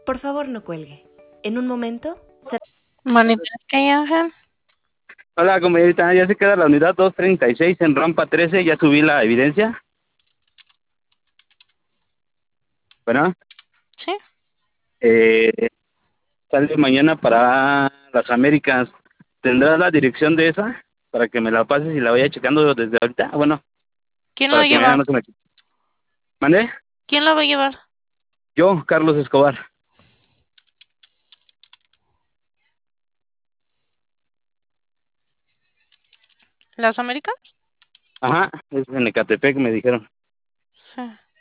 Por favor, no cuelgue. En un momento, Manifest que Ángel. Hola, compañerita, ya se queda la unidad 236 en rampa 13, ya subí la evidencia. Bueno, Sí. eh, sale mañana para las Américas. ¿Tendrás la dirección de esa? Para que me la pases y la vaya checando desde ahorita. Bueno, ¿Quién la va para a que mañana llevar? no se me... ¿Mande? ¿Quién la va a llevar? Yo, Carlos Escobar. ¿Las Américas? Ajá, es en Ecatepec, me dijeron. Sí.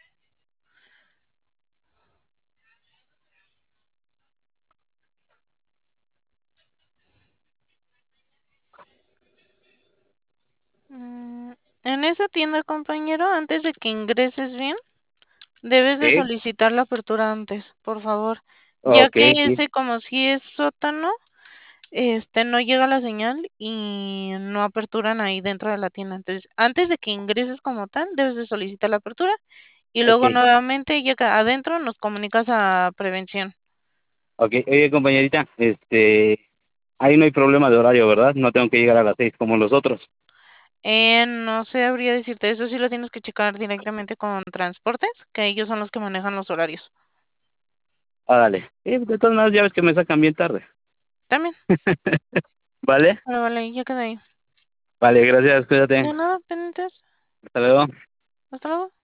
En esa tienda, compañero, antes de que ingreses bien, debes de Ok, solicitar la apertura antes, por favor. Ya ok, que sí. ese, como si es sótano, no llega la señal y no aperturan ahí dentro de la tienda. Entonces, antes de que ingreses como tal, debes de solicitar la apertura y Ok, luego nuevamente llega adentro, nos comunicas a prevención. ok. Oye, compañerita, ahí no hay problema de horario, ¿verdad? No tengo que llegar a las 6 como los otros. No sabría decirte, eso sí lo tienes que checar directamente con transportes, que ellos son los que manejan los horarios. Ah, dale. De todas maneras, ya ves que me sacan bien tarde. También, ¿Vale? pero vale, ya queda ahí. Vale, gracias, cuídate. De nada, pendientes. Hasta luego. Hasta luego.